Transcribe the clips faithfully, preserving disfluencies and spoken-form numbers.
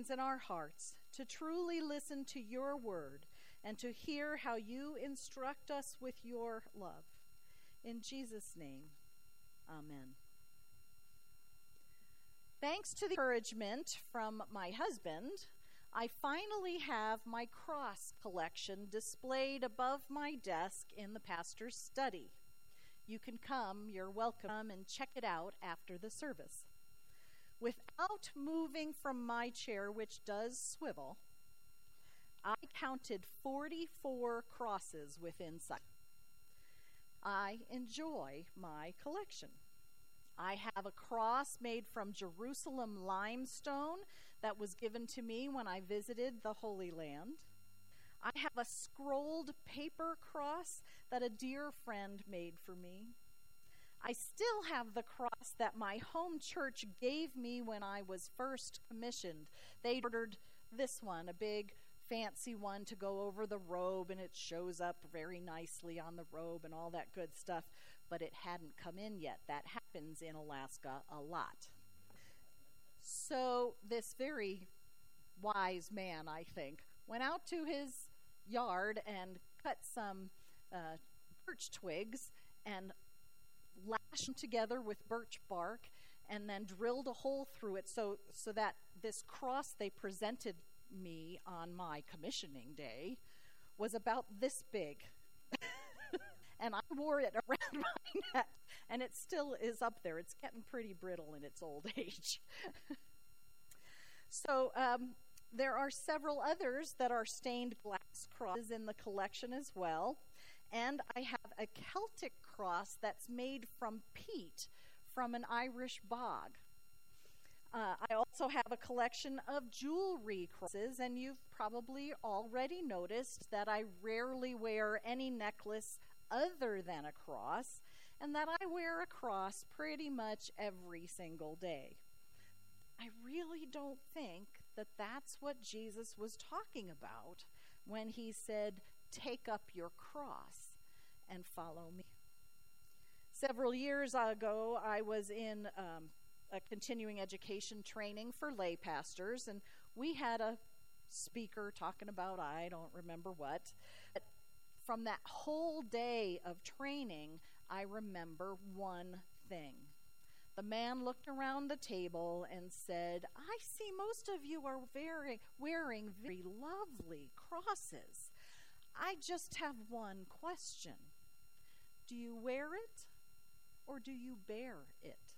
minds and our hearts to truly listen to your word and to hear how you instruct us with your love. In Jesus' name, amen. Thanks to the encouragement from my husband, I finally have my cross collection displayed above my desk in the pastor's study. You can come, you're welcome, and check it out after the service. Without moving from my chair, which does swivel, I counted forty-four crosses within sight. I enjoy my collection. I have a cross made from Jerusalem limestone that was given to me when I visited the Holy Land. I have a scrolled paper cross that a dear friend made for me. I still have the cross that my home church gave me when I was first commissioned. They ordered this one, a big fancy one to go over the robe, and it shows up very nicely on the robe and all that good stuff, but it hadn't come in yet. That happens in Alaska a lot. So this very wise man, I think, went out to his yard and cut some uh, birch twigs and lashed them together with birch bark and then drilled a hole through it so so that this cross they presented me on my commissioning day was about this big. And I wore it around my neck, and it still is up there. It's getting pretty brittle in its old age. So um, there are several others that are stained glass crosses in the collection as well. And I have a Celtic cross that's made from peat from an Irish bog. Uh, I also have a collection of jewelry crosses, and you've probably already noticed that I rarely wear any necklace other than a cross, and that I wear a cross pretty much every single day. I really don't think that that's what Jesus was talking about when he said, "Take up your cross and follow me." Several years ago, I was in um, a continuing education training for lay pastors, and we had a speaker talking about I don't remember what. But from that whole day of training, I remember one thing. The man looked around the table and said, "I see most of you are very, wearing very lovely crosses. I just have one question. Do you wear it or do you bear it?"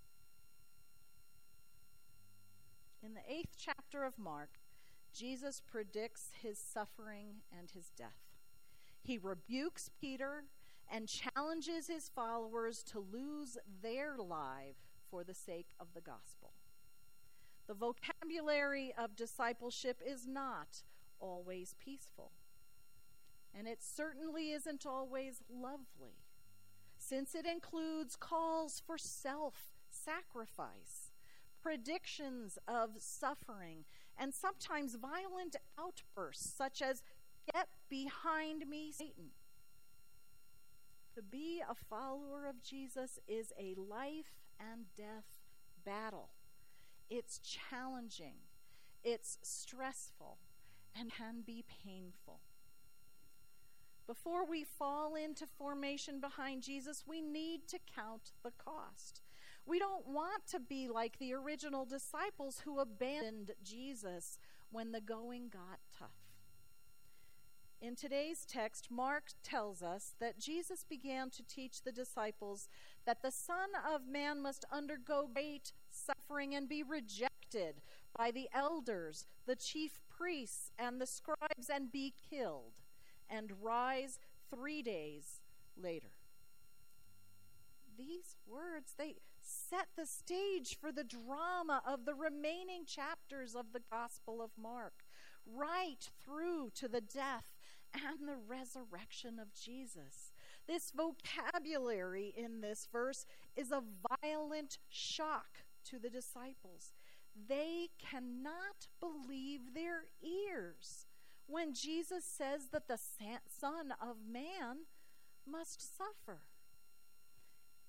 In the eighth chapter of Mark, Jesus predicts his suffering and his death. He rebukes Peter and challenges his followers to lose their lives for the sake of the gospel. The vocabulary of discipleship is not always peaceful, and it certainly isn't always lovely, since it includes calls for self-sacrifice, predictions of suffering, and sometimes violent outbursts such as, "Get behind me, Satan." To be a follower of Jesus is a life and death battle. It's challenging, it's stressful, and can be painful. Before we fall into formation behind Jesus, we need to count the cost. We don't want to be like the original disciples who abandoned Jesus when the going got tough. In today's text, Mark tells us that Jesus began to teach the disciples that the Son of Man must undergo great suffering and be rejected by the elders, the chief priests, and the scribes, and be killed, and rise three days later. These words, they set the stage for the drama of the remaining chapters of the Gospel of Mark, right through to the death and the resurrection of Jesus. This vocabulary in this verse is a violent shock to the disciples. They cannot believe their ears when Jesus says that the Son of Man must suffer.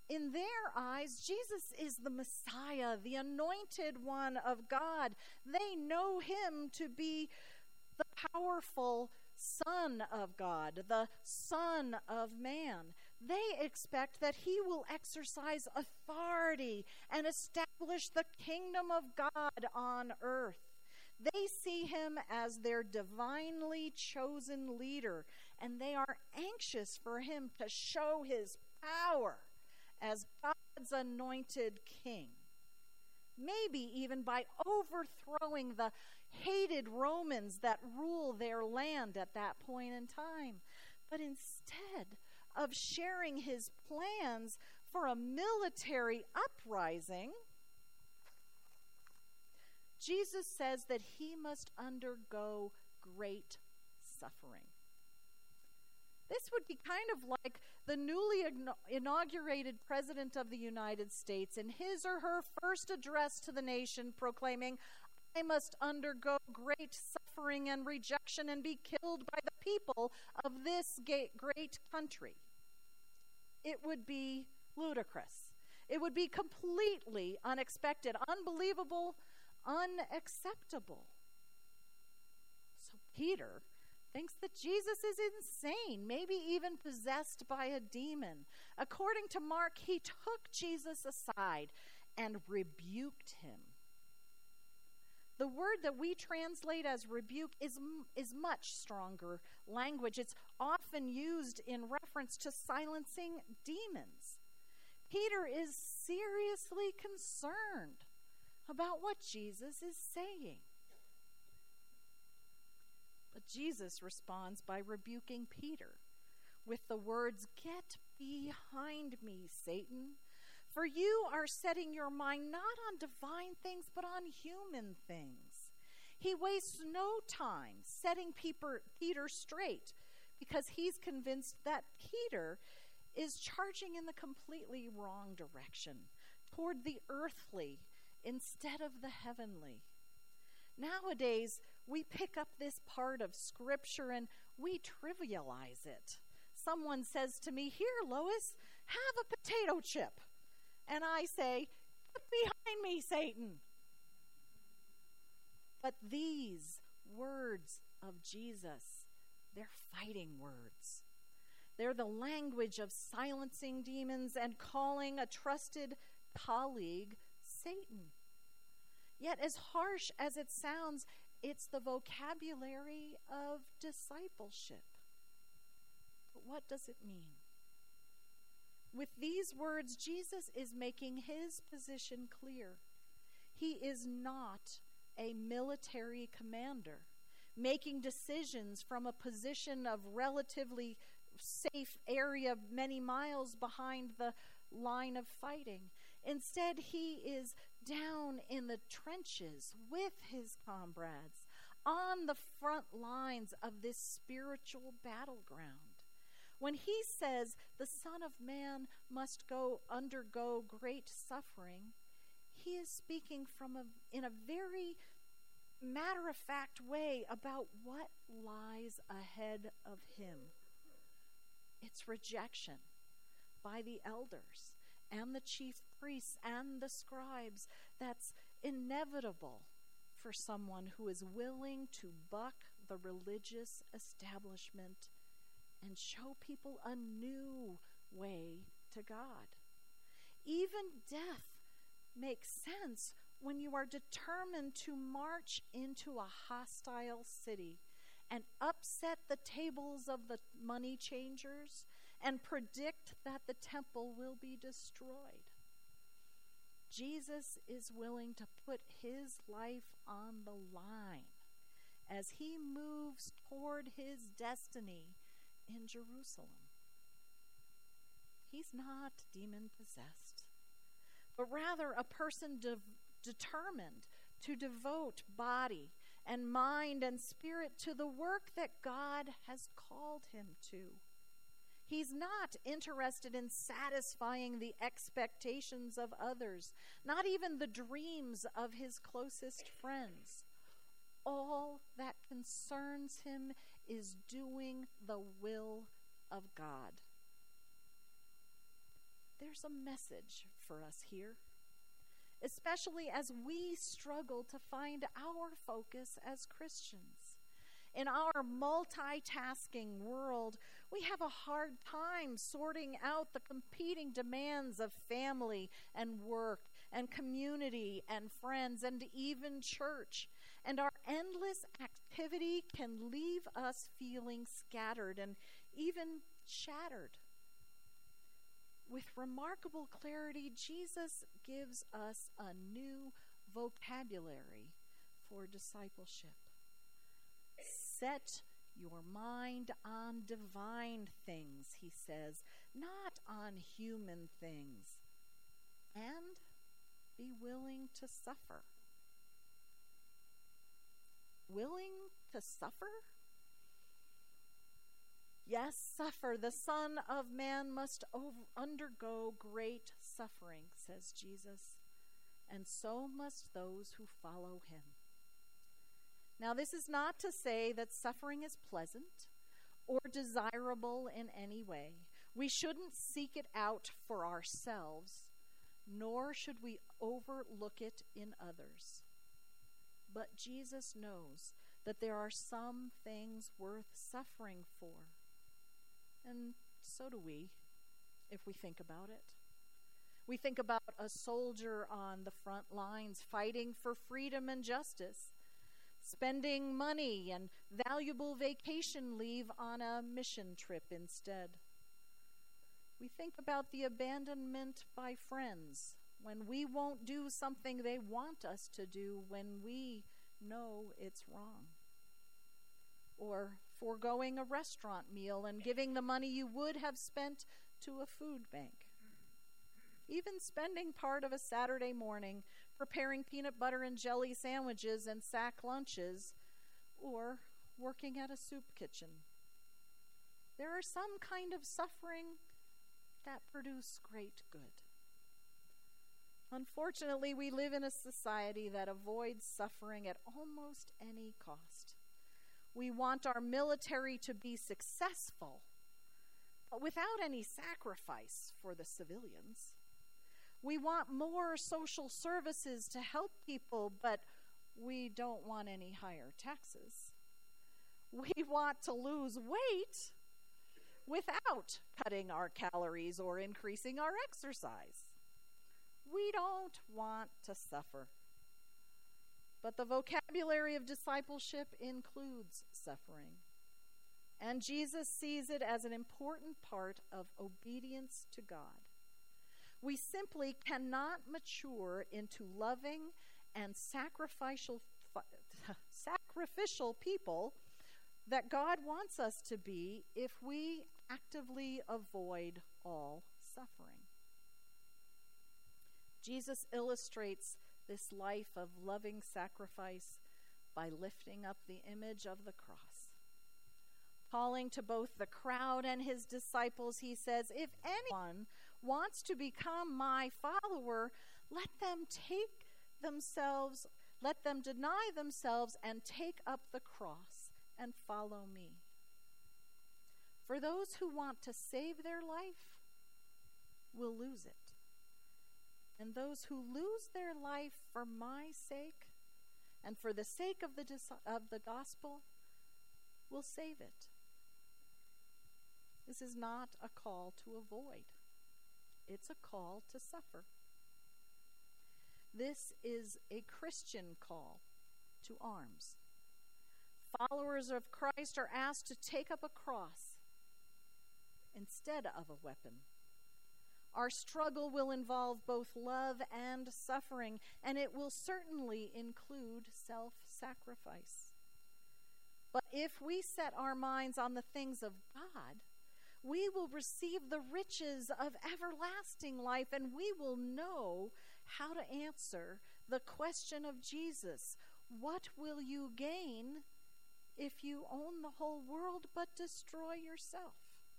In their eyes, Jesus is the Messiah, the anointed one of God. They know him to be the powerful Son of God, the Son of Man. They expect that he will exercise authority and establish the kingdom of God on earth. They see him as their divinely chosen leader, and they are anxious for him to show his power as God's anointed king. Maybe even by overthrowing the hated Romans that rule their land at that point in time. But instead of sharing his plans for a military uprising, Jesus says that he must undergo great suffering. This would be kind of like the newly inaugurated President of the United States in his or her first address to the nation proclaiming, "I must undergo great suffering and rejection and be killed by the people of this great country." It would be ludicrous. It would be completely unexpected, unbelievable, unacceptable. So Peter thinks that Jesus is insane, maybe even possessed by a demon. According to Mark, he took Jesus aside and rebuked him. The word that we translate as rebuke is, is much stronger language. It's often used in reference to silencing demons. Peter is seriously concerned about what Jesus is saying. But Jesus responds by rebuking Peter with the words, "Get behind me, Satan, for you are setting your mind not on divine things, but on human things." He wastes no time setting Peter straight because he's convinced that Peter is charging in the completely wrong direction, toward the earthly instead of the heavenly. Nowadays, we pick up this part of Scripture and we trivialize it. Someone says to me, "Here, Lois, have a potato chip." And I say, "Get behind me, Satan." But these words of Jesus, they're fighting words. They're the language of silencing demons and calling a trusted colleague Satan. Yet as harsh as it sounds, it's the vocabulary of discipleship. But what does it mean? With these words, Jesus is making his position clear. He is not a military commander, making decisions from a position of relatively safe area many miles behind the line of fighting. Instead, he is down in the trenches with his comrades, on the front lines of this spiritual battleground. When he says the Son of Man must go undergo great suffering, he is speaking from a, in a very matter-of-fact way about what lies ahead of him. It's rejection by the elders and the chief priests and the scribes that's inevitable for someone who is willing to buck the religious establishment and show people a new way to God. Even death makes sense when you are determined to march into a hostile city and upset the tables of the money changers and predict that the temple will be destroyed. Jesus is willing to put his life on the line as he moves toward his destiny in Jerusalem. He's not demon-possessed, but rather a person de- determined to devote body and mind and spirit to the work that God has called him to. He's not interested in satisfying the expectations of others, not even the dreams of his closest friends. All that concerns him is doing the will of God. there's a message for us here, especially as we struggle to find our focus as Christians. In our multitasking world, we have a hard time sorting out the competing demands of family and work and community and friends and even church. And our endless activity can leave us feeling scattered and even shattered. With remarkable clarity, Jesus gives us a new vocabulary for discipleship. Set your mind on divine things, he says, not on human things. And be willing to suffer. Willing to suffer? Yes, suffer. The Son of Man must over- undergo great suffering, says Jesus, and so must those who follow him. Now, this is not to say that suffering is pleasant or desirable in any way. We shouldn't seek it out for ourselves, nor should we overlook it in others. But Jesus knows that there are some things worth suffering for. And so do we, if we think about it. We think about a soldier on the front lines fighting for freedom and justice, spending money and valuable vacation leave on a mission trip instead. We think about the abandonment by friends when we won't do something they want us to do when we know it's wrong. Or foregoing a restaurant meal and giving the money you would have spent to a food bank. Even spending part of a Saturday morning preparing peanut butter and jelly sandwiches and sack lunches, or working at a soup kitchen. There are some kind of suffering that produce great good. Unfortunately, we live in a society that avoids suffering at almost any cost. We want our military to be successful, but without any sacrifice for the civilians. We want more social services to help people, but we don't want any higher taxes. We want to lose weight without cutting our calories or increasing our exercise. We don't want to suffer. But the vocabulary of discipleship includes suffering. And Jesus sees it as an important part of obedience to God. We simply cannot mature into loving and sacrificial, sacrificial people that God wants us to be if we actively avoid all suffering. Jesus illustrates this life of loving sacrifice by lifting up the image of the cross. Calling to both the crowd and his disciples, he says, if anyone wants to become my follower, let them take themselves, let them deny themselves and take up the cross and follow me. For those who want to save their life will lose it. And those who lose their life for my sake and for the sake of the of the gospel will save it. This is not a call to avoid. It's a call to suffer. This is a Christian call to arms. Followers of Christ are asked to take up a cross instead of a weapon. Our struggle will involve both love and suffering, and it will certainly include self-sacrifice. But if we set our minds on the things of God, we will receive the riches of everlasting life, and we will know how to answer the question of Jesus, what will you gain if you own the whole world but destroy yourself?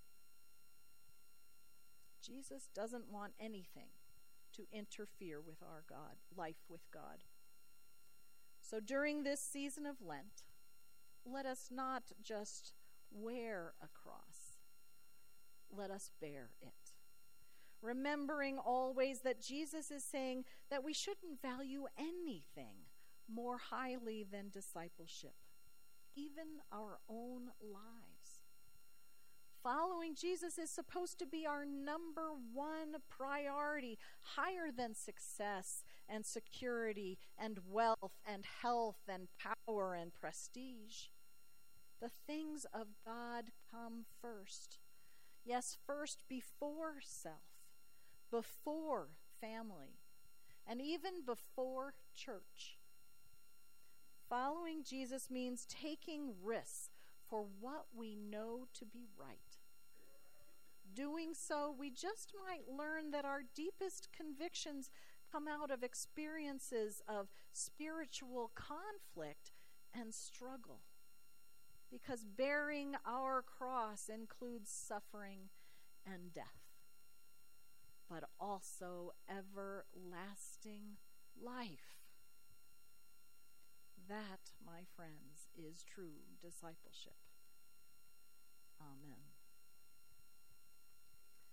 Jesus doesn't want anything to interfere with our God, life with God. So during this season of Lent, let us not just wear a cross. Let us bear it. remembering always that Jesus is saying that we shouldn't value anything more highly than discipleship, even our own lives. Following Jesus is supposed to be our number one priority, higher than success and security and wealth and health and power and prestige. The things of God come first. Yes, first before self, before family, and even before church. Following Jesus means taking risks for what we know to be right. Doing so, we just might learn that our deepest convictions come out of experiences of spiritual conflict and struggle. Because bearing our cross includes suffering and death, but also everlasting life. That, my friends, is true discipleship.